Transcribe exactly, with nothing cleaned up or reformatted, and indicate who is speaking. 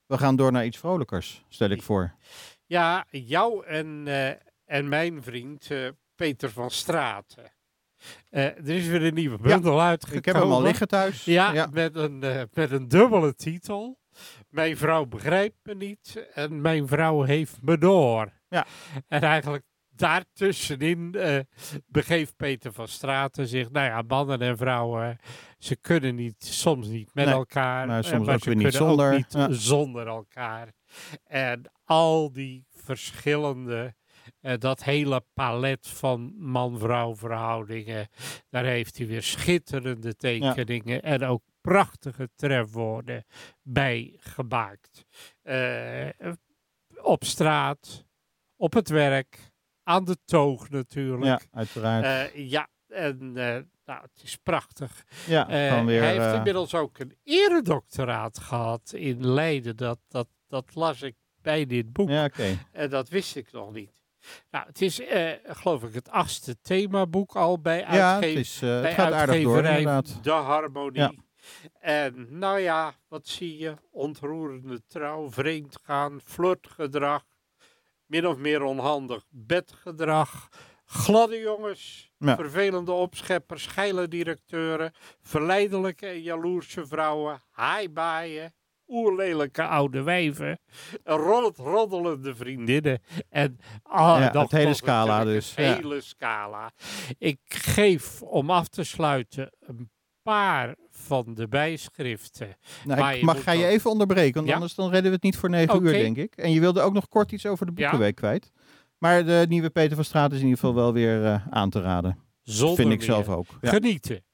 Speaker 1: We gaan door naar iets vrolijkers, stel ik voor.
Speaker 2: Ja, jou en, uh, en mijn vriend uh, Peter van Straten. Uh, er is weer een nieuwe bundel ja, uitgekomen.
Speaker 1: Ik heb hem al liggen thuis.
Speaker 2: Ja, ja. Met, een, uh, met een dubbele titel. Mijn vrouw begrijpt me niet en mijn vrouw heeft me door.
Speaker 1: Ja.
Speaker 2: En eigenlijk daartussenin uh, begeeft Peter van Straten zich. Nou ja, mannen en vrouwen, ze kunnen niet, soms niet met
Speaker 1: nee,
Speaker 2: elkaar.
Speaker 1: Maar soms
Speaker 2: maar
Speaker 1: ook
Speaker 2: ze
Speaker 1: weer
Speaker 2: kunnen
Speaker 1: niet zonder.
Speaker 2: Ook niet
Speaker 1: ja.
Speaker 2: zonder elkaar. En al die verschillende, uh, dat hele palet van man-vrouw verhoudingen. Daar heeft hij weer schitterende tekeningen ja. en ook prachtige trefwoorden bij gemaakt. Uh, op straat, op het werk, aan de toog natuurlijk.
Speaker 1: Ja, uiteraard.
Speaker 2: Uh, ja, en uh, nou, het is prachtig.
Speaker 1: Ja,
Speaker 2: uh,
Speaker 1: weer,
Speaker 2: hij heeft
Speaker 1: uh...
Speaker 2: inmiddels ook een eredoctoraat gehad in Leiden. Dat, dat, dat las ik bij dit boek.
Speaker 1: Ja, okay.
Speaker 2: En dat wist ik nog niet. Nou, het is, uh, geloof ik, het achtste themaboek al bij,
Speaker 1: ja,
Speaker 2: uitge-
Speaker 1: het is, uh,
Speaker 2: bij
Speaker 1: het gaat aardig door, inderdaad.
Speaker 2: De Harmonie.
Speaker 1: Ja.
Speaker 2: En nou ja, wat zie je? Ontroerende trouw, vreemdgaan, flirtgedrag, min of meer onhandig bedgedrag, gladde jongens, ja. vervelende opscheppers, geile directeuren, verleidelijke en jaloerse vrouwen, haaibaaien, oerlelijke oude wijven, rollend roddelende vriendinnen en ah,
Speaker 1: ja,
Speaker 2: nog,
Speaker 1: het hele
Speaker 2: nog
Speaker 1: scala dus.
Speaker 2: Het
Speaker 1: ja.
Speaker 2: hele scala. Ik geef om af te sluiten een paar van de bijschriften.
Speaker 1: Nou, ik mag, ga je even onderbreken, want ja? anders dan redden we het niet voor negen
Speaker 2: okay.
Speaker 1: uur, denk ik. En je wilde ook nog kort iets over de Boekenweek ja? kwijt. Maar de nieuwe Peter van Straten is in ieder geval wel weer uh, aan te raden.
Speaker 2: Zonder
Speaker 1: Vind ik
Speaker 2: meer.
Speaker 1: zelf ook. Ja.
Speaker 2: Genieten.